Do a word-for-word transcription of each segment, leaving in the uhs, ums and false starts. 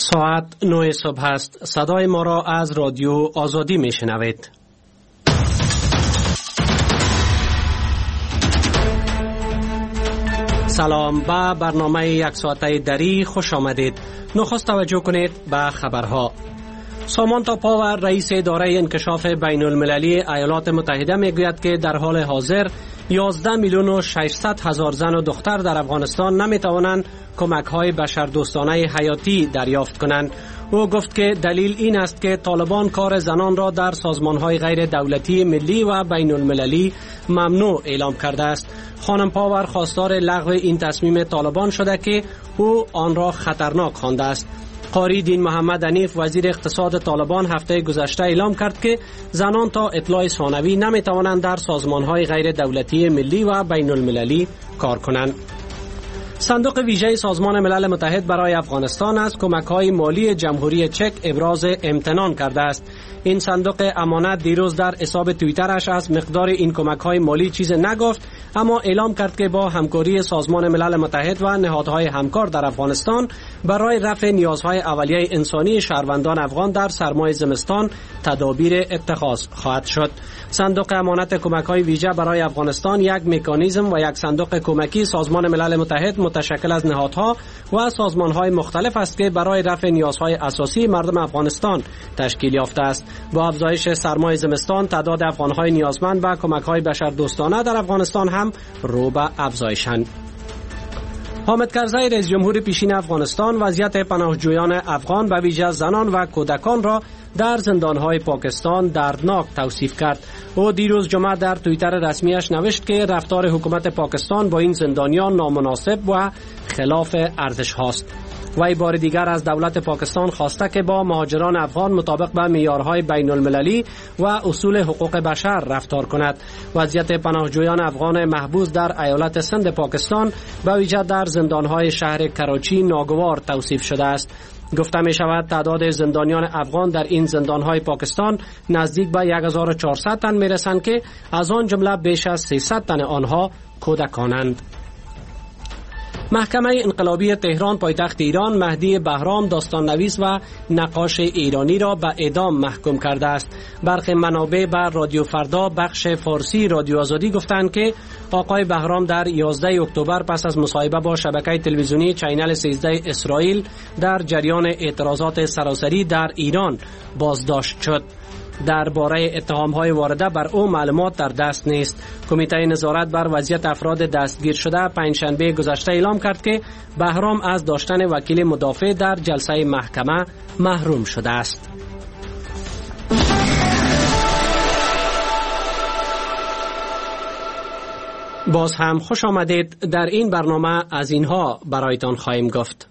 ساعت نه صبح است. صدای ما را از رادیو آزادی می شنوید. سلام، به برنامه یک ساعته دری خوش آمدید. نخست توجه کنید به خبرها. سامانتا پاور، رئیس اداره انکشاف بین المللی ایالات متحده میگوید که در حال حاضر یازده میلیون و ششصد هزار زن و دختر در افغانستان نمیتوانند کمک‌های بشردوستانه حیاتی دریافت کنند. او گفت که دلیل این است که طالبان کار زنان را در سازمان‌های غیر دولتی ملی و بین المللی ممنوع اعلام کرده است. خانم پاور خواستار لغو این تصمیم طالبان شده که او آن را خطرناک خوانده است. قاری دین محمد حنیف، وزیر اقتصاد طالبان، هفته گذشته اعلام کرد که زنان تا اطلاع ثانوی نمیتوانند در سازمان‌های غیر دولتی ملی و بین المللی کار کنند. صندوق ویژه سازمان ملل متحد برای افغانستان از کمک‌های مالی جمهوری چک ابراز امتنان کرده است. این صندوق امانت دیروز در حساب توییترش از مقدار این کمک‌های مالی چیز نگفت، اما اعلام کرد که با همکاری سازمان ملل متحد و نهادهای همکار در افغانستان برای رفع نیازهای اولیه انسانی شهروندان افغان در سرمای زمستان تدابیر اتخاذ خواهد شد. صندوق امانت کمک‌های ویژه برای افغانستان یک مکانیزم و یک صندوق کمکی سازمان ملل متحد متشکل از نهادها و سازمان‌های مختلف است که برای رفع نیازهای اساسی مردم افغانستان تشکیل یافته است. با افزایش سرمای زمستان، تعداد افغان‌های نیازمند به کمک‌های بشردوستانه در افغانستان هم رو به افزایشند. حامد کرزی، رئیس جمهور پیشین افغانستان، وضعیت پناهجویان افغان به ویژه زنان و کودکان را در زندان‌های پاکستان دردناک توصیف کرد. او دیروز جمعه در توییتر رسمیش نوشت که رفتار حکومت پاکستان با این زندانیان نامناسب و خلاف ارزش هاست. وی بار دیگر از دولت پاکستان خواسته که با مهاجران افغان مطابق به معیارهای بین المللی و اصول حقوق بشر رفتار کند. وضعیت پناهجویان افغان محبوس در ایالت سند پاکستان به ویژه در زندان‌های شهر کراچی ناگوار توصیف شده است. گفته می شود تعداد زندانیان افغان در این زندان‌های پاکستان نزدیک به هزار و چهارصد تن می رسند که از آن جمله بیش از سیصد تن آنها کودکانند. محکمه انقلابی تهران پایتخت ایران مهدی بهرام، داستان نویس و نقاش ایرانی را به اعدام محکوم کرده است. برخی منابع بر رادیو فردا بخش فارسی رادیو آزادی گفتند که آقای بهرام در یازده اکتبر پس از مصاحبه با شبکه تلویزیونی چینل سیزده اسرائیل در جریان اعتراضات سراسری در ایران بازداشت شد. درباره اتهام‌های وارده بر او معلومات در دست نیست. کمیته نظارت بر وضعیت افراد دستگیر شده پنجشنبه گذشته اعلام کرد که بهرام از داشتن وکیل مدافع در جلسه محکمه محروم شده است. باز هم خوش آمدید. در این برنامه از اینها برایتان خواهیم گفت.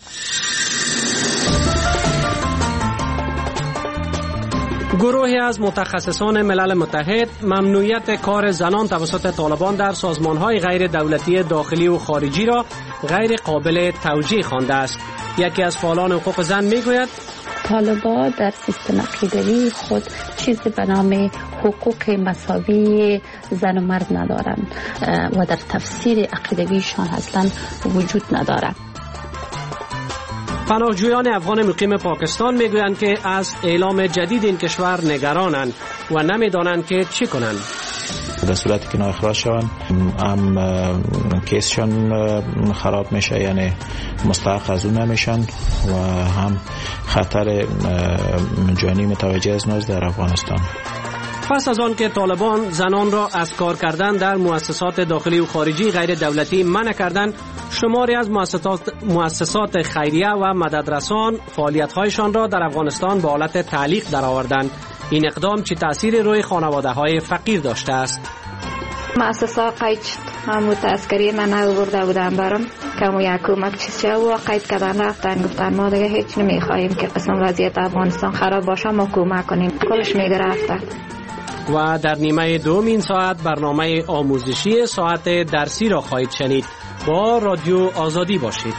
گروهی از متخصصان ملل متحد ممنوعیت کار زنان توسط طالبان در سازمان‌های غیر دولتی داخلی و خارجی را غیر قابل توجیه خوانده است. یکی از فعالان حقوق زن میگوید طالبان در سیستم عقیدوی خود چیزی به نام حقوق مساوی زن و مرد ندارند و در تفسیر عقیدویشان اصلا وجود ندارد. پناهجویان افغان مقیم پاکستان میگویند که از اعلام جدید این کشور نگرانند و نمیدانند که چی کنند. در صورتی که اخراج شوند هم کیسشان خراب میشه، یعنی مستحق از اون نمیشن و هم خطر جانی متوجه از ناز در افغانستان. پس از آن که طالبان زنان را از کار کردن در مؤسسات داخلی و خارجی غیر دولتی منع کردند، شماری از مؤسسات مؤسسات خیریه و مددرسان فعالیت‌هایشان را در افغانستان به حالت تعلیق درآوردند. این اقدام چه تأثیری روی خانواده‌های فقیر داشته است؟ مؤسسه قید همون تذکری من آورده بودن برام که مو یک کمک چیز و قید کردن رفتن، گفتن ما دیگه هیچ نمیخوایم که قسم وضعیت افغانستان خراب باشه، ما کمک کنیم. کلش میگرفتن. و در نیمه دوم این ساعت برنامه آموزشی ساعت درسی را خواهید شنید. با رادیو آزادی باشید.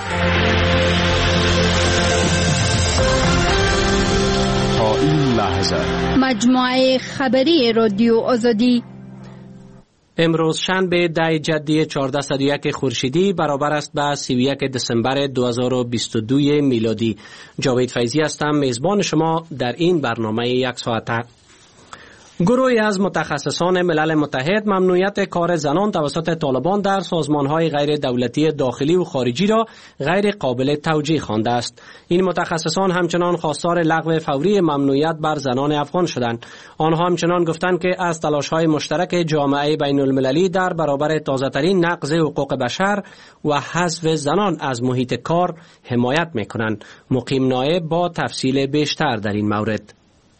تا این لحظه مجموعه خبری رادیو آزادی امروز شنبه ده جدی چهارصد و یک خورشیدی برابر است به سی و یک دسامبر دو هزار و بیست و دو میلادی. جاوید فیضی هستم، میزبان شما در این برنامه یک ساعته. گروهی از متخصصان ملل متحد ممنوعیت کار زنان توسط طالبان در سازمان‌های غیر دولتی داخلی و خارجی را غیر قابل توجیه خوانده است. این متخصصان همچنان خواستار لغو فوری ممنوعیت بر زنان افغان شدند. آنها همچنان گفتند که از تلاش‌های مشترک جامعه بین‌المللی در برابر تازه‌ترین نقض حقوق بشر و حذف زنان از محیط کار حمایت می‌کنند. مقیم نایب با تفصیل بیشتر در این مورد.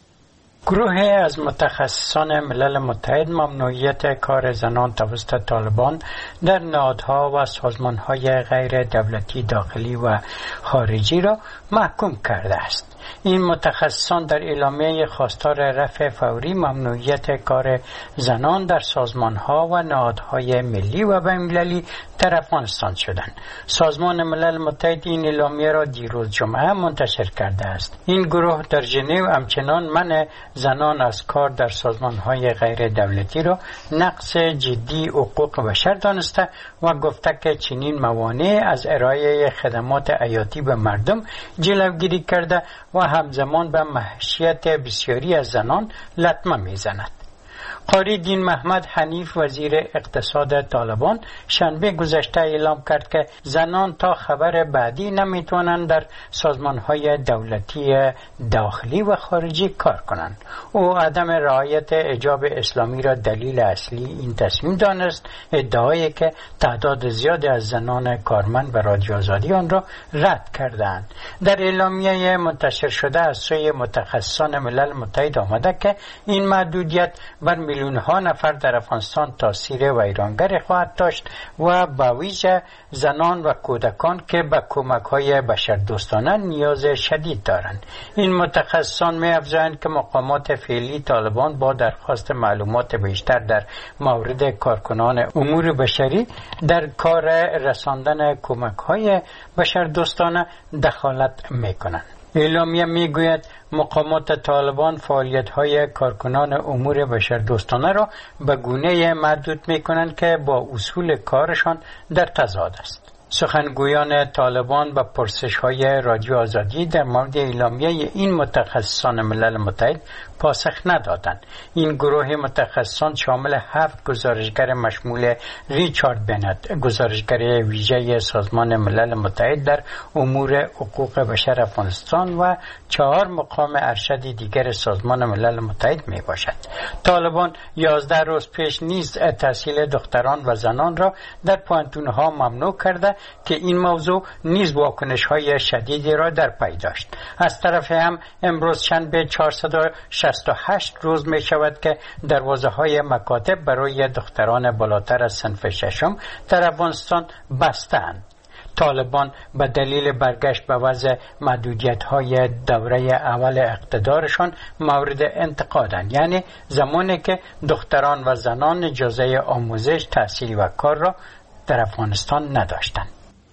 گروه از متخصصان ملل متحد ممنوعیت کار زنان توسط طالبان در نهادها و سازمانهای غیر دولتی داخلی و خارجی را محکوم کرده است. این متخصصان در اعلامیه خواستار رفع فوری ممنوعیت کار زنان در سازمانها و نهادهای ملی و بین‌المللی در افغانستان شدند. سازمان ملل متحد این اعلامیه را دیروز جمعه منتشر کرده است. این گروه در ژنو همچنان منع زنان از کار در سازمانهای غیر دولتی را نقض جدی حقوق بشر دانسته و گفته که چنین موانع از ارائه خدمات حیاتی به مردم جلوگیری کرده و همزمان به معیشت بسیاری از زنان لطمه میزند. قاری دین محمد حنیف وزیر اقتصاد طالبان شنبه گذشته اعلام کرد که زنان تا خبر بعدی نمیتوانند در سازمانهای دولتی داخلی و خارجی کار کنند. او عدم رعایت حجاب اسلامی را دلیل اصلی این تصمیم دانست، ادعایی که تعداد زیادی از زنان کارمند و رادیو آزادی آن را رد کردند. در اعلامیه منتشر شده از سوی متخصصان ملل متحد آمده که این محدودیت بر میلیون ها نفر در افغانستان تاثیر ویرانگر خواهد داشت و به ویژه زنان و کودکان که به کمک های بشردوستانه نیاز شدید دارند. این متخصصان می افزایند که مقامات فعلی طالبان با درخواست معلومات بیشتر در مورد کارکنان امور بشری در کار رساندن کمک های بشردوستانه دخالت می کنند. اعلامیه میگوید مقامات طالبان فعالیت‌های کارکنان امور بشردوستانه را به گونه‌ای محدود می‌کنند که با اصول کارشان در تضاد است. سخنگویان طالبان به پرسش‌های رادیو آزادی در مورد اعلامیه این متخصصان ملل متحد پاسخ ندادند. این گروه متخصصان شامل هفت گزارشگر مشمول ریچارد بنت، گزارشگر ویژه سازمان ملل متحد در امور حقوق بشر افغانستان و چهار مقام ارشد دیگر سازمان ملل متحد می باشد. طالبان یازده روز پیش نیز تحصیل دختران و زنان را در پوانتون‌ها ممنوع کرده که این موضوع نیز واکنش‌های شدیدی را در پی داشت. از طرف هم امروز شنبه چهارصد و شصت و هشت روز می شود که دروازه های مکاتب برای دختران بالاتر از صنف ششم در افغانستان بستند. طالبان به دلیل برگشت به وضع محدودیت‌های دوره اول اقتدارشان مورد انتقادند، یعنی زمانی که دختران و زنان اجازه آموزش، تحصیل و کار را در افغانستان نداشتند.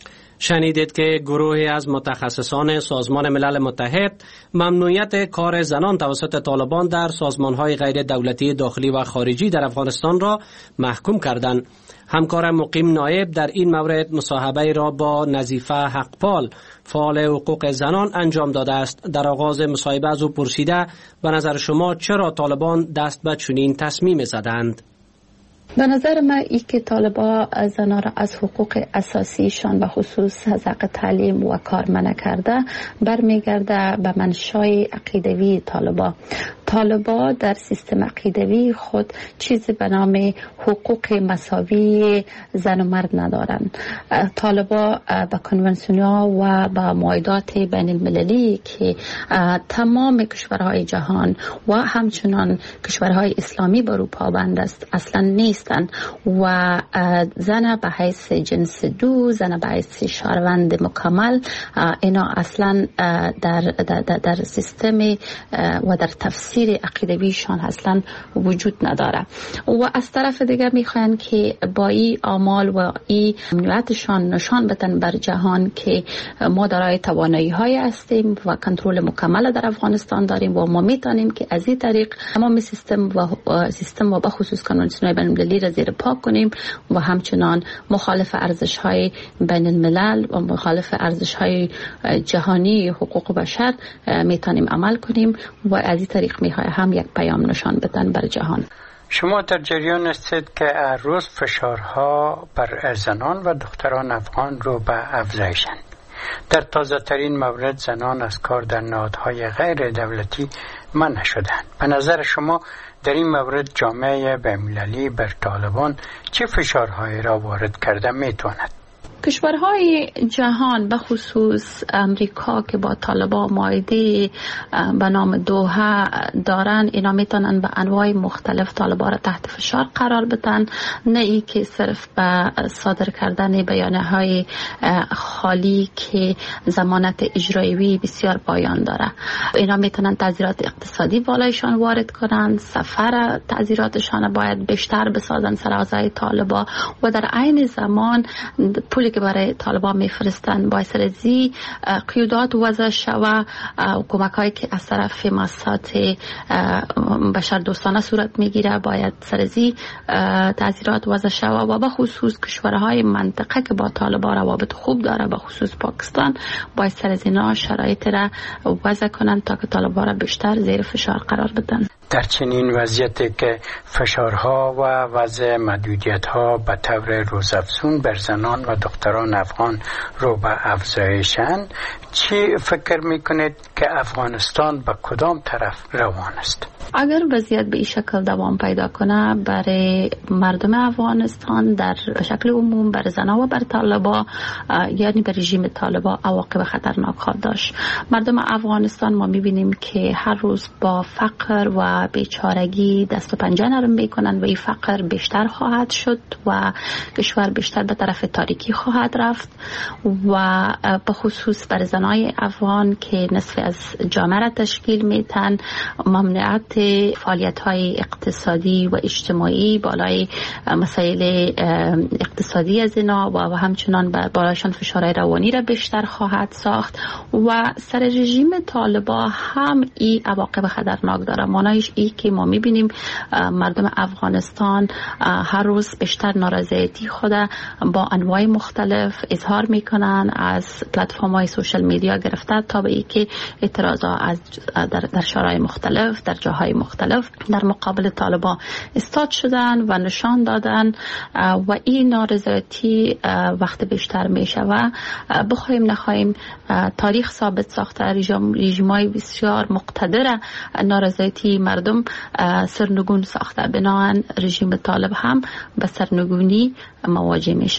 شنیدید که گروهی از متخصصان سازمان ملل متحد ممنوعیت کار زنان توسط طالبان در سازمان‌های غیر دولتی داخلی و خارجی در افغانستان را محکوم کردند. همکار مقیم نایب در این مورد مصاحبه را با نظیفه حقپال فعال حقوق زنان انجام داده است. در آغاز مصاحبه از او پرسیده به نظر شما چرا طالبان دست به چنین تصمیم زدند؟ به نظر من ای که طالبا زنان را از حقوق اساسیشان و خصوص از حق تعلیم و کار منع کرده برمیگرده به منشای عقیدوی طالبا. طالبا در سیستم عقیدوی خود چیزی به نام حقوق مساوی زن و مرد ندارند. طالبا به کنونسیون‌ها و به معاهدات بین المللی که تمام کشورهای جهان و همچنان کشورهای اسلامی بر او پابند است اصلا نیستند و زن به حیث جنس دو، زن به حیث شهروند مکمل، اینا اصلا در, در, در, در سیستم و در تفسیر عقیدویشان اصلا وجود نداره. و از طرف دیگر میخواین که با این اعمال و این ممنوعیتشان نشان بدن بر جهان که ما دارای توانایی های هستیم و کنترل مکمل در افغانستان داریم و ما میتونیم که از این طریق تمام سیستم و سیستم و بخصوص کنونسیون بین المللی ملی را زیر پا کنیم و همچنان مخالف ارزش های بین الملل و مخالف ارزش های جهانی حقوق بشر میتونیم عمل کنیم و از این طریق میخواه هم یک پیام نشان بدن بر جهان. شما در جریان هستید که هر روز فشارها بر زنان و دختران افغان رو به افزایشند. در تازه ترین مورد زنان از کار در نهادهای غیر دولتی منع شدند. به نظر شما در این مورد جامعه بین‌المللی بر طالبان چه فشارهایی را وارد کرده میتواند؟ کشورهای جهان به خصوص امریکا که با طالبان معاهده به نام دوحه دارن، اینا میتونن به انواع مختلف طالبان را تحت فشار قرار بدن، نه ای که صرف به صادر کردن بیانیه های خالی که ضمانت اجرایی بسیار پایان داره. اینا میتونن تعزیرات اقتصادی بالایشان وارد کنن، سفر تعزیراتشان باید بیشتر بسازن سر اعضای طالبان و در عین زمان پولی که برای طالبان میفرستن باید سرزی قیودات وضع شوه، کمک هایی که از طرف مؤسسات بشر دوستانه صورت میگیره باید سرزی تعزیرات وضع شوه و به خصوص کشورهای منطقه که با طالبان روابط خوب داره، به خصوص پاکستان، باید سرزی نا شرایط را وضع کنن تا که طالبان را بیشتر زیر فشار قرار بدن. در چنین وضعیتی که فشارها و وضع محدودیت‌ها به طور روزافزون بر زنان و دختران افغان رو به افزایشند، چی فکر میکنید که افغانستان به کدام طرف روان است؟ اگر وضعیت به این شکل دوام پیدا کنه، برای مردم افغانستان در شکل عموم، بر زنان و بر طالبان، یعنی بر رژیم طالبان، عواقب خطرناک خواهد داشت. مردم افغانستان ما میبینیم که هر روز با فقر و بیچارگی دست و پنجه نرم میکنن و این فقر بیشتر خواهد شد و کشور بیشتر به طرف تاریکی خواهد رفت و به خصوص بر زنای افغان که نصف از جامعه را تشکیل میتن، ممنوعیت فعالیت‌های اقتصادی و اجتماعی بالای مسائل اقتصادی از اینا و همچنان بالایشان فشارهای روانی را بیشتر خواهد ساخت و سر رژیم طالبان هم این عواقب خطرناک داره. معنیش ای که ما میبینیم مردم افغانستان هر روز بیشتر نارضایتی خود با انواع مختلف اظهار میکنن، از پلتفرم‌های سوشال میدیا گرفته تا به ای که اعتراضات از در, در شورای مختلف در جاهای مختلف در مقابل طالبان استاد شدن و نشان دادن و این نارضایتی وقت بیشتر میشه و بخوایم نخواهیم تاریخ ثابت ساخته رژیم‌های بسیار مقتدر نارضایتی مردم سرنگون ساخته، بنابراین رژیم طالب هم به سرنگونی مواجه میشه.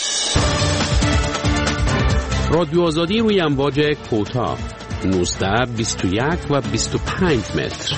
رادیو آزادی روی امواج کوتاه نوزده بیست و یک و بیست و پنج متر.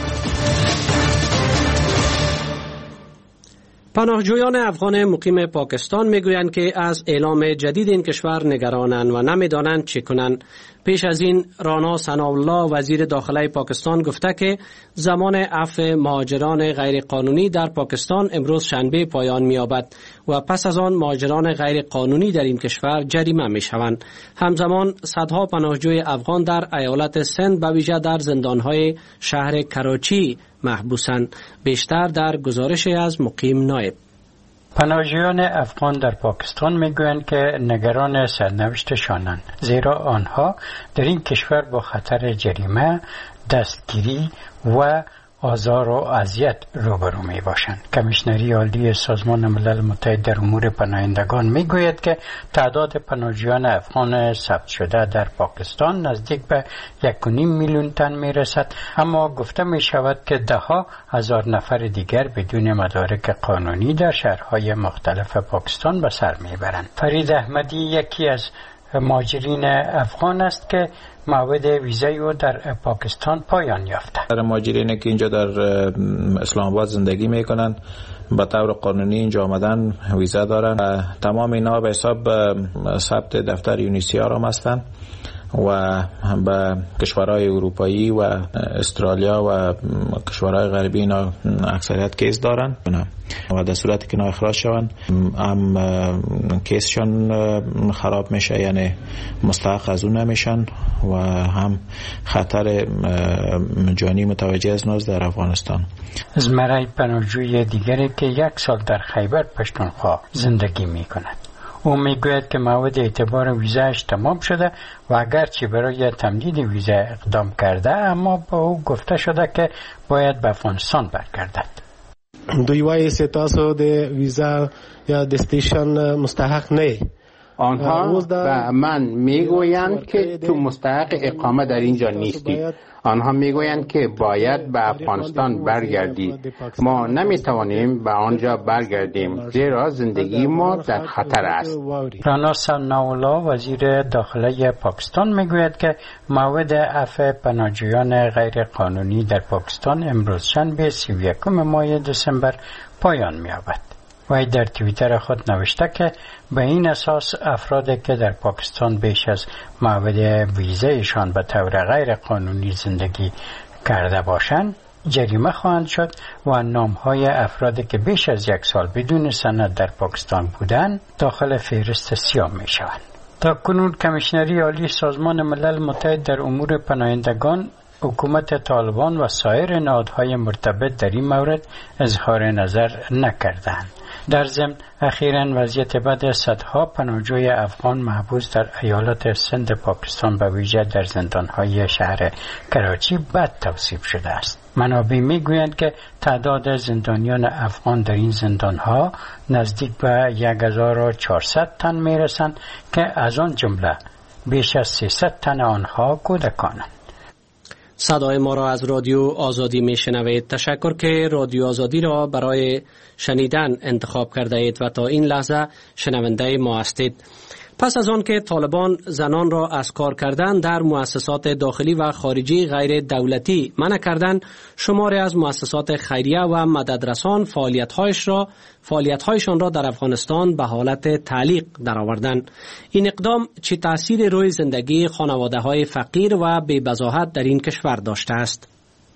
پناهجویان افغان مقیم پاکستان میگویند که از اعلام جدید این کشور نگرانند و نمیدانند چه کنند. پیش از این رانا ثناءالله وزیر داخله پاکستان گفته که زمان عفو مهاجران غیر قانونی در پاکستان امروز شنبه پایان می‌یابد و پس از آن مهاجران غیر قانونی در این کشور جریمه می‌شوند. همزمان صدها پناهجوی افغان در ایالت سند به ویژه در زندان‌های شهر کراچی محبوسند. بیشتر در گزارش از مقیم نایب. پناهجویان افغان در پاکستان میگویند که نگران سرنوشتشانند، زیرا آنها در این کشور با خطر جریمه، دستگیری و آزار و اذیت روبرو می باشند. کمیشنری عالی سازمان ملل متحد در امور پناهندگان می گوید که تعداد پناهجویان افغان ثبت شده در پاکستان نزدیک به یک و نیم میلیون تن می رسد، اما گفته می شود که ده ها هزار نفر دیگر بدون مدارک قانونی در شهرهای مختلف پاکستان به سر می برند. فرید احمدی یکی از مهاجرین افغان است که موعد ویزای او در پاکستان پایان یافته. در مهاجرینی که اینجا در اسلام آباد زندگی میکنن به طور قانونی اینجا آمدن ویزا دارن. تمام اینا به حساب ثبت دفتر یونیسیار هم هستن و به کشورهای اروپایی و استرالیا و کشورهای غربی اینا اکثریت کیس دارن و در صورتی که اینا اخراج شوند هم کیسشان خراب میشه، یعنی مستحق از اون نمیشن و هم خطر جانی متوجه از ناز در افغانستان. زمره پناهجوی دیگری که یک سال در خیبر پختونخوا زندگی میکند، او میگوید که موعد اعتبار ویزایش تمام شده و اگرچه برای تمدید ویزا اقدام کرده، اما با او گفته شده که باید به افغانستان برگردد. دوی وایي چې تاسو د ویزا یا د استیشن مستحق نه. آنها به من میگویند که تو مستحق اقامه در اینجا نیستی. آنها میگویند که باید به افغانستان برگردید. ما نمیتوانیم به آنجا برگردیم زیرا زندگی ما در خطر است. رانا ثناءالله وزیر داخله پاکستان میگوید که موعد عفو پناهجویان غیر قانونی در پاکستان امروز شنبه سی و یکم ماه دسامبر پایان می‌یابد. وی در توییتر خود نوشته که به این اساس افرادی که در پاکستان بیش از موعد ویزایشان به طور غیر قانونی زندگی کرده باشند جریمه خواهند شد و نامهای افرادی که بیش از یک سال بدون سند در پاکستان بودند داخل فهرست سیاه می شوند. تا کنون کمیشنری عالی سازمان ملل متحد در امور پناهندگان، حکومت طالبان و سایر نهادهای مرتبط در این مورد اظهار نظر نکردند. در ضمن اخیراً وضعیت بد صدها پناهجوی افغان محبوس در ایالات سند پاکستان به ویژه در زندانهای شهر کراچی بد توصیف شده است. منابع میگویند که تعداد زندانیان افغان در این زندانها نزدیک به یک هزار و چهارصد تن میرسند که از آن جمله بیش از سیصد تن آنها کودکانند. صدای ما را از رادیو آزادی می شنوید. تشکر که رادیو آزادی را برای شنیدن انتخاب کرده اید و تا این لحظه شنونده ما هستید. پس از آن که طالبان زنان را از کار کردن در مؤسسات داخلی و خارجی غیر دولتی منع کردن، شماری از مؤسسات خیریه و مددرسان فعالیت‌هایش را فعالیت‌هایشان را در افغانستان به حالت تعلیق درآوردند. این اقدام چه تأثیر روی زندگی خانواده‌های فقیر و بی‌بضاحت در این کشور داشته است؟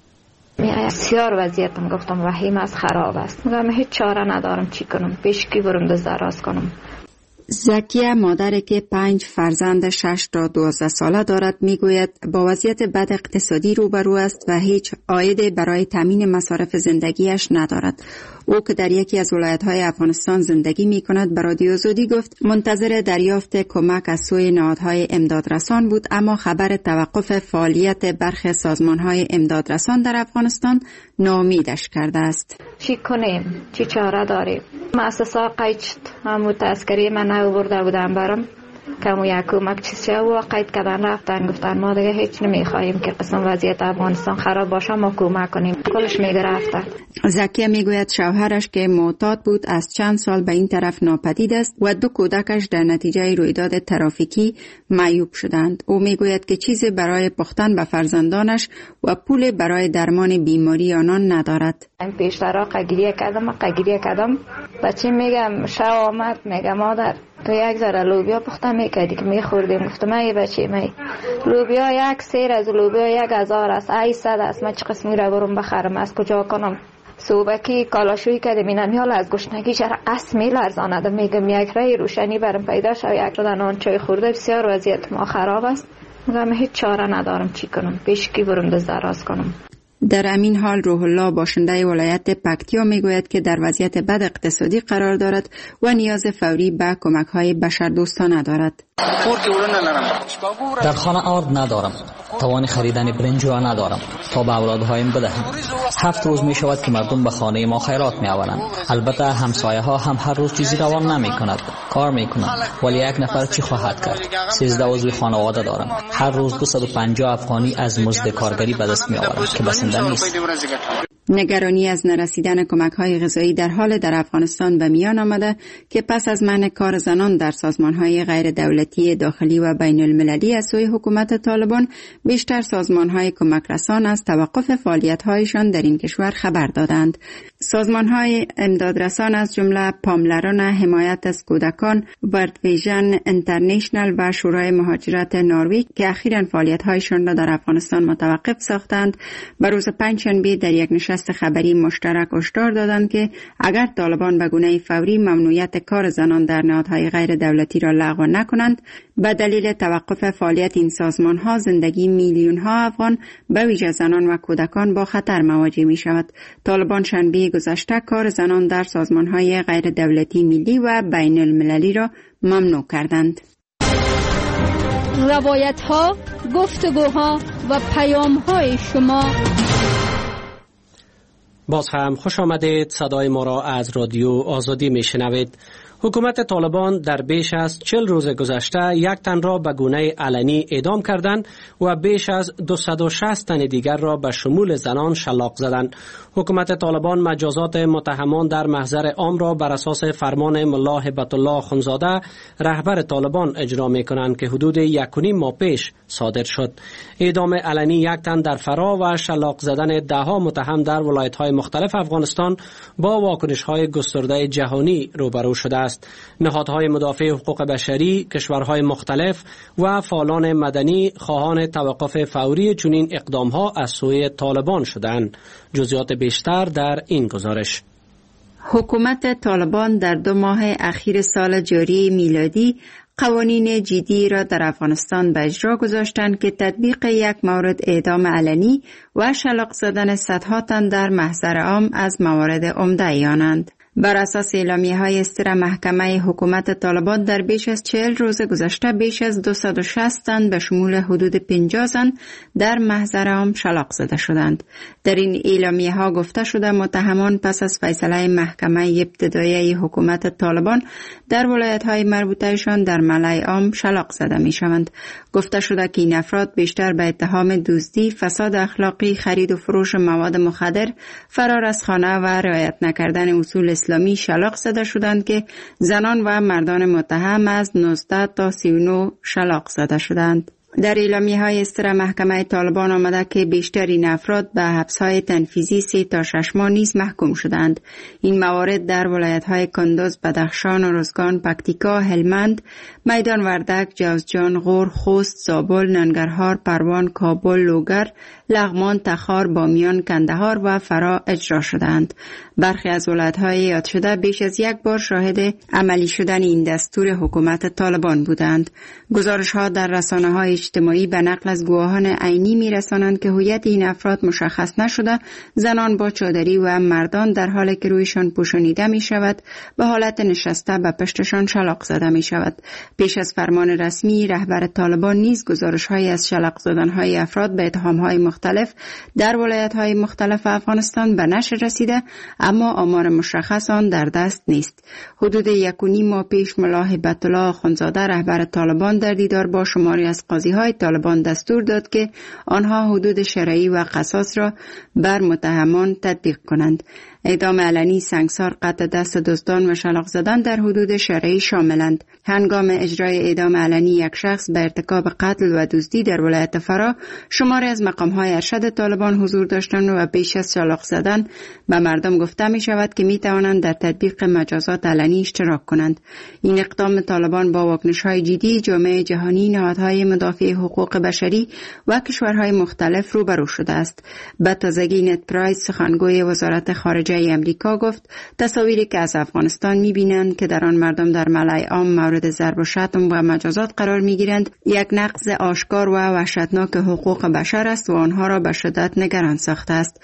بسیار وضعیتم گفتم وحیم از خراب است. میگم هیچ چاره ندارم، چی کنم؟ پیشکی برم دست دراز کنم. زکیه مادری که پنج فرزند شش تا دوازده ساله دارد میگوید با وضعیت بد اقتصادی روبرو است و هیچ عایدی برای تامین مصارف زندگیش ندارد. او که در یکی از ولایت‌های افغانستان زندگی می‌کند به رادیو آزادی گفت منتظر دریافت کمک از سوی نهادهای امدادرسان بود، اما خبر توقف فعالیت برخی سازمان‌های امدادرسان در افغانستان ناامیدش کرده است. چی کنیم؟ چی چاره داریم؟ مؤسسه قید همو تذکری من آورده بودم برام کمو یک کمک چیزی و قید کردن رفتن گفتن ما دیگه هیچ نمیخواهیم که قسم وضعیت افغانستان خراب باشه ما کمک کنیم. کلش میگرفتن. زکیه میگوید شوهرش که معتاد بود از چند سال به این طرف ناپدید است و دو کودکش در نتیجه رویداد ترافیکی معیوب شدند. او میگوید که چیزی برای پختن به فرزندانش و پول برای درمان بیماری آنان ندارد. من پیشترا قگیریه کردم قگیریه کردم بچه میگم شو آمد میگم مادر تو یک ذره لوبیا پختم میکردی که میخوردیم. گفتم ای بچه می لوبیا یک سیر از لوبیا یک هزار است ای صد است من چه قسمی را برم بخرم از کجا کنم؟ صوبکی کالاشوی کردم اینم حالا از گشنگی چرا اسمی لرزانده میگم یک رای روشنی برم پیدا شو یک دادن آن چای خورده. بسیار وضعیت ما خراب است. میگم هیچ چاره ندارم چی کنم پیشکی برم دست دراز کنم. در همین حال روح الله باشنده ولایت پکتیا میگوید که در وضعیت بد اقتصادی قرار دارد و نیاز فوری به کمک‌های بشردوستانه دارد. در خانه آرد ندارم، توان خریدن برنج را ندارم تا به اولادهایم بدهم. هفت روز می شود که مردم به خانه ما خیرات می آورند. البته همسایه ها هم هر روز چیزی روان نمی کند، کار می کنند، ولی یک نفر چی خواهد کرد؟ سیزده عضو خانواده دارم. هر روز دویست و پنجاه افغانی از مزد کارگری به دست می آورند که بسنده نیست. نگرانی از نرسیدن کمک‌های غذایی در حال در افغانستان به میان آمده که پس از منع کار زنان در سازمان‌های غیر دولتی داخلی و بین المللی از سوی حکومت طالبان، بیشتر سازمان‌های کمک رسان از توقف فعالیت‌هایشان در این کشور خبر دادند. سازمان‌های امدادرسان از جمله پاملران حمایت از کودکان، ورد ویژن اینترنشنل و شورای مهاجرت نروژ که اخیراً فعالیت‌هایشان را در افغانستان متوقف ساختند، به روز پنجشنبه در یک نشست خبری مشترک هشدار دادند که اگر طالبان به گونه فوری ممنوعیت کار زنان در نهادهای غیر دولتی را لغو نکنند، به دلیل توقف فعالیت این سازمان‌ها زندگی میلیون‌ها افغان به ویژه زنان و کودکان با خطر مواجه می‌شود. طالبان شنبه گذشته کار زنان در سازمان‌های غیر دولتی ملی و بین المللی را ممنوع کردند. روایت‌ها، گفتگوها و پیام‌های شما. باز هم خوش آمدید. صدای ما را از رادیو آزادی میشنوید. حکومت طالبان در بیش از چهل روز گذشته یک تن را به گونه علنی اعدام کردند و بیش از دویست و شصت تن دیگر را به شمول زنان شلاق زدند. حکومت طالبان مجازات متهمان در محضر عام را بر اساس فرمان ملا هبت الله اخوندزاده رهبر طالبان اجرا می کنند که حدود یک و نیم ماه پیش صادر شد. اعدام علنی یک تن در فرا و شلاق زدن ده ها متهم در ولایت‌های مختلف افغانستان با واکنش‌های گسترده جهانی روبرو شده است. نهادهای مدافع حقوق بشری، کشورهای مختلف و فعالان مدنی خواهان توقف فوری چنین اقدام‌ها از سوی طالبان شدند. جزئیات بیشتر در این گزارش. حکومت طالبان در دو ماه اخیر سال جاری میلادی قوانین جدی را در افغانستان به اجرا گذاشتند که تطبیق یک مورد اعدام علنی و شلاق زدن صدها تن در محضر عام از موارد عمده آنند. بر اساس اعلامیه‌های اصدر محکمه حکومت طالبان در بیش از چهل روز گذشته بیش از دویست و شصت تن به شمول حدود پنجاه زن در محضر عام شلاق زده شدند. در این اعلامیه‌ها گفته شده متهمان پس از فیصله محکمه ابتدایی حکومت طالبان در ولایت‌های مربوطه‌شان در ملأ عام شلاق زده می‌شوند. گفته شده که این افراد بیشتر به اتهام دزدی، فساد اخلاقی، خرید و فروش مواد مخدر، فرار از خانه و رعایت نکردن اصول اسلامی شلاق زده شدند که زنان و مردان متهم از نوزده تا سی و نه شلاق زده شدند. در اعلامیه‌های اصدر محکمه طالبان آمده که بیشتر این افراد به حبس‌های تنفیذی سه تا شش ماه نیز محکوم شدند. این موارد در ولایت‌های کندز، بدخشان، ارزگان، پکتیکا، هلمند، میدان وردک، جوزجان، غور، خوست، زابل، ننگرهار، پروان، کابل، لوگر، لغمان، تخار، بامیان، کندهار و فرا اجرا شدند. برخی از ولایت‌های یاد شده بیش از یک بار شاهد عملی شدن این دستور حکومت طالبان بودند. گزارش‌ها در رسانه‌های اجتماعی به نقل از گواهان عینی می‌رسانند که هویت این افراد مشخص نشده، زنان با چادری و مردان در حالی که رویشان پوشانیده می‌شود به حالت نشسته به پشتشان شلاق زده می‌شود. پیش از فرمان رسمی رهبر طالبان نیز گزارش‌هایی از شلاق زدن‌های افراد به اتهام‌های مختلف در ولایت‌های مختلف افغانستان به نشر رسیده، اما آمار مشخص آن در دست نیست. حدود یک و نیم ماه پیش ملا هبت الله اخوندزاده رهبر طالبان در دیدار با شماری از قاضی‌های طالبان دستور داد که آنها حدود شرعی و قصاص را بر متهمان تطبیق کنند. اعدام علنی، سنگسار، قطع دست دزدان و شلاق زدن در حدود شرعی شاملند. هنگام اجرای اعدام علنی یک شخص به ارتکاب قتل و دزدی در ولایت فرا، شماری از مقام‌های ارشد طالبان حضور داشتند و بیش از شلاق زدن به مردم گفته می شود که می توانند در تطبیق مجازات علنی اشتراک کنند. این اقدام طالبان با واکنش‌های جدی جامعه جهانی، نهادهای مدافع حقوق بشری و کشورهای مختلف روبرو شده است. به تازگی نت پرایس سخنگوی وزارت خارجه امریکا گفت تصاویری که از افغانستان می‌بینند که در آن مردم در ملأ عام مورد ضرب و شتم و مجازات قرار می‌گیرند یک نقض آشکار و وحشتناک حقوق بشر است و آنها را به شدت نگران ساخته است.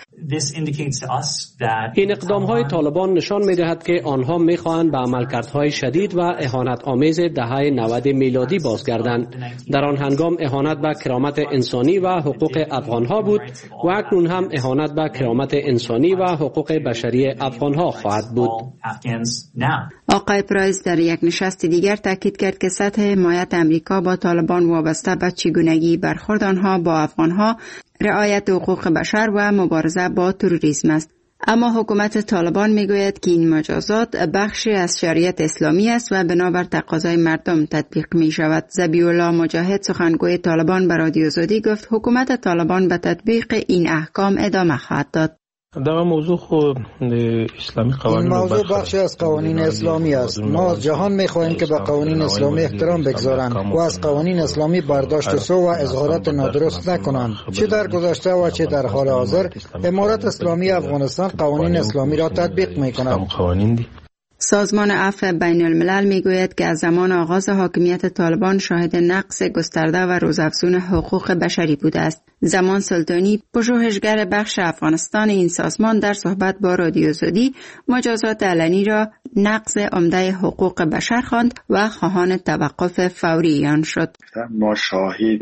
این اقدام‌های طالبان نشان می‌دهد که آنها می‌خواهند به عملکردهای شدید و اهانت آمیز دهه نود میلادی بازگردند. در آن هنگام اهانت به کرامت انسانی و حقوق افغان‌ها بود و اکنون هم اهانت به کرامت انسانی و حقوق بشری افغان‌ها خواهد بود. آقای پرایس در یک نشست دیگر تاکید کرد که سطح حمایت امریکا با طالبان وابسته به چگونگی برخورد آنها با افغان‌ها، رعایت حقوق بشر و مبارزه با تروریسم است. اما حکومت طالبان میگوید که این مجازات بخشی از شریعت اسلامی است و بنابر تقاضای مردم تطبیق می شود. ذبیح الله مجاهد سخنگوی طالبان به رادیو آزادی گفت حکومت طالبان به تطبیق این احکام ادامه خواهد داد. در موضوع خود اسلامی قوانین این موضوع بخشی از قوانین اسلامی است. ما از جهان می‌خواهیم که به قوانین اسلامی احترام بگذارند و از قوانین اسلامی برداشت سو و اظهارات نادرست نکنند. چه در گذشته و چه در حال حاضر امارت اسلامی افغانستان قوانین اسلامی را تطبیق می‌کند. سازمان عفو بین الملل می گوید که از زمان آغاز حاکمیت طالبان شاهد نقض گسترده و روزافزون حقوق بشری بوده است. زمان سلطانی، پژوهشگر بخش افغانستان این سازمان، در صحبت با رادیو زودی مجازات علنی را نقض عمده حقوق بشر خواند و خواهان توقف فوری آن شد. ما شاهد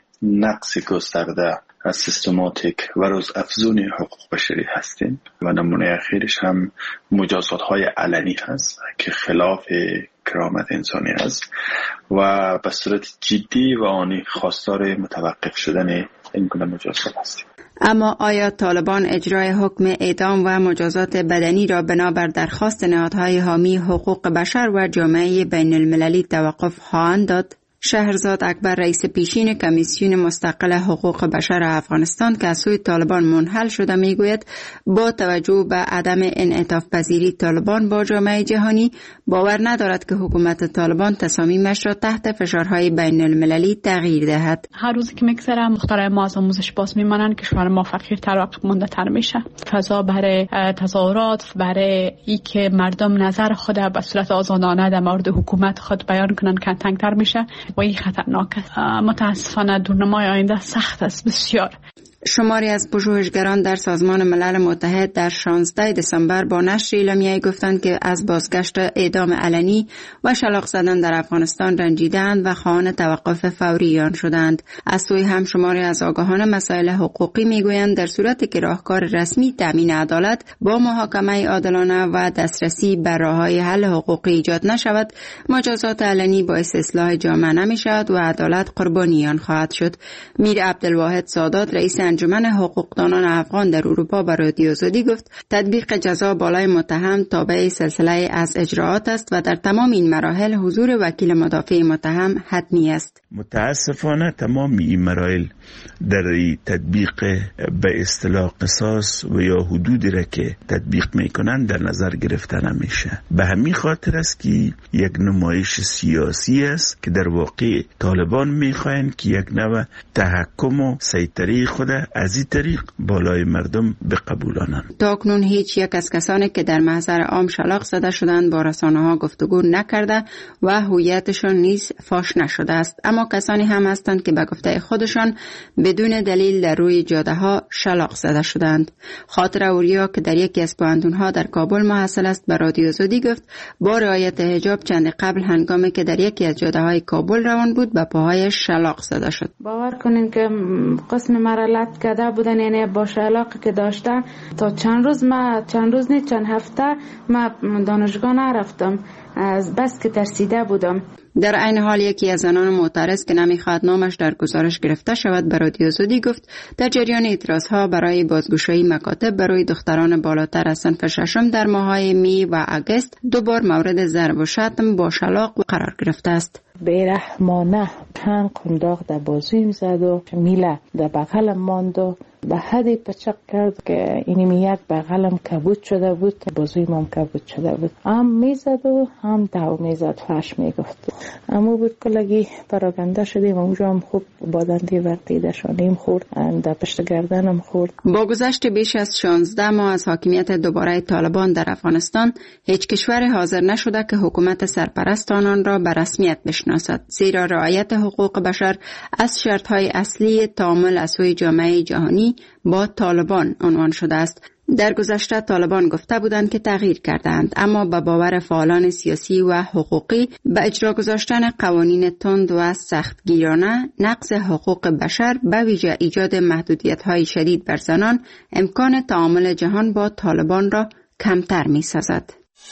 نقض گسترده از سیستماتیک و روزافزون حقوق بشری هستیم و نمونه اخیرش هم مجازات های علنی هست که خلاف کرامت انسانی است و به صورت جدی و آنی خواستار متوقف شدن این گونه مجازات هستیم. اما آیا طالبان اجرای حکم اعدام و مجازات بدنی را بنابر درخواست نهادهای حامی حقوق بشر و جامعه بین المللی توقف خواهند داد؟ شهرزاد اکبر، رئیس پیشین کمیسیون مستقل حقوق بشر افغانستان که از سوی طالبان منحل شده، میگوید با توجه به عدم انعطاف پذیری طالبان با جامعه جهانی باور ندارد که حکومت طالبان تصامیمش را تحت فشارهای بین المللی تغییر دهد. هر روزی که میگذره مخترع ما از آموزش باز میمانند، کشور ما فقیرتر و عقب مانده تر میشه. فضا برای تظاهرات، برای ای که مردم نظر خود به صورت آزادانه در مورد حکومت خود بیان کنند تنگتر میشه و این خطرناک است. متاسفانه دورنمای آینده سخت است بسیار. شماری از پژوهشگران در سازمان ملل متحد در شانزده دسامبر با نشر اعلامیه‌ای گفتند که از بازگشت اعدام علنی و شلاق زدن در افغانستان رنجیدند و خواهان توقف فوری آن شدند. از سوی هم شماری از آگاهان مسائل حقوقی میگویند در صورتی که راهکار رسمی تامین عدالت با محاکمه عادلانه و دسترسی به راه‌های حل حقوقی ایجاد نشود، مجازات علنی باعث اصلاح جامعه نمی‌شود و عدالت قربانی آن خواهد شد. میر عبدالواحد سادات، رئیس انجمن حقوقدانان افغان در اروپا به رادیو زودی گفت تطبیق جزا بالای متهم تابع سلسله از اجراعات است و در تمام این مراحل حضور وکیل مدافع متهم حتمی است. متاسفانه تمام این مراحل در تطبیق به اصطلاح قصاص و یا حدودی را که تطبیق میکنند در نظر گرفته نمیشه. به همین خاطر است که یک نمایش سیاسی است که در واقع طالبان میخواهند که یک نوع تحکم و سیطره خود از این طریق بالای مردم بقبولانند. تا اکنون هیچ یک از کسانی که در محضر عام شلاق زده شدند با رسانه‌ها گفتگو نکرده و هویتشان نیز فاش نشده است، اما کسانی هم هستند که به گفته خودشان بدون دلیل در روی جاده ها شلاق زده شدند. خاطر اوریا که در یکی از پوهنتون‌ها در کابل محصل است به رادیو زودی گفت با رعایت حجاب چند قبل هنگامی که در یکی از جاده‌های کابل روان بود به پاهایش شلاق زده شد. باور کنین که قسم مرالت کرده بودن، یعنی با شلاقی که داشتن تا چند روز ما چند روز نه چند هفته ما دانشگاه نرفتم از بس که ترسیده بودم. در عین حال یکی از زنان معترض که نمیخواد نامش در گزارش گرفته شود به رادیو زودی گفت در جریان اعتراضها برای بازگشایی مکاتب برای دختران بالاتر از صنف ششم در ماه‌های می و اگست دوبار مورد ضرب و شتم با شلاق قرار گرفته است. بیرحمانه پنج قنداق در بازویم زد و میله در بغلم ماند و به حدی پچق کرد که اینمی یک بغلم کبود شده بود، بازویم هم کبود شده بود. هم میزد و هم دو میزد، فش میگفت. اما بود کلگی پراگنده شدیم و اونجا هم خوب بادندی وقتی دشانیم خورد، در پشت گردنم خورد. با گذشت بیش از شانزده ماه از حاکمیت دوباره طالبان در افغانستان، هیچ کشور حاضر نشده که حکومت سرپرست آنان را به رسمیت بشناسد، زیرا رعایت حقوق بشر از شرطهای اصلی تعامل از سوی جامعه جهانی با طالبان عنوان شده است. در گذشته طالبان گفته بودند که تغییر کردند، اما به باور فعالان سیاسی و حقوقی به اجرا گذاشتن قوانین تند و سختگیرانه نقض حقوق بشر به ویژه ایجاد محدودیت‌های شدید بر زنان امکان تعامل جهان با طالبان را کمتر می‌سازد.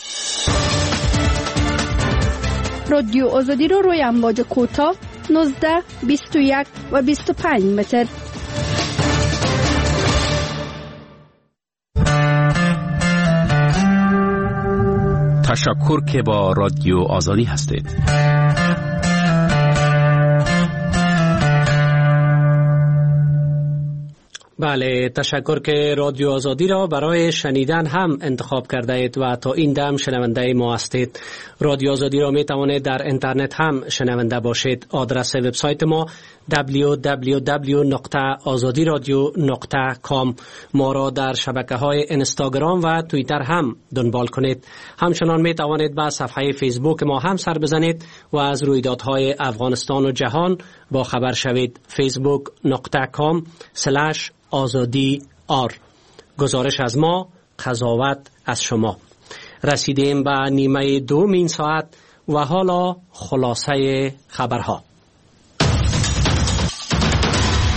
رادیو آزادی رو روی امواج کوتاه نوزده، بیست و یک و بیست و پنج متر. تشکر که با رادیو آزادی هستید. بله، تشکر که رادیو آزادی را برای شنیدن هم انتخاب کرده اید و تا این دم شنونده ما هستید. رادیو آزادی را می توانید در اینترنت هم شنونده باشید. آدرس وبسایت ما دبلیو دبلیو دبلیو نقطه آزادی رادیو نقطه کام. ما را در شبکه‌های اینستاگرام و توییتر هم دنبال کنید. همچنان می توانید به صفحه فیسبوک ما هم سر بزنید و از رویدادهای افغانستان و جهان با خبر شوید. فیسبوک نقطه کام سلش آزادی آر. گزارش از ما، قضاوت از شما. رسیدیم به نیمه دوم این ساعت و حالا خلاصه خبرها.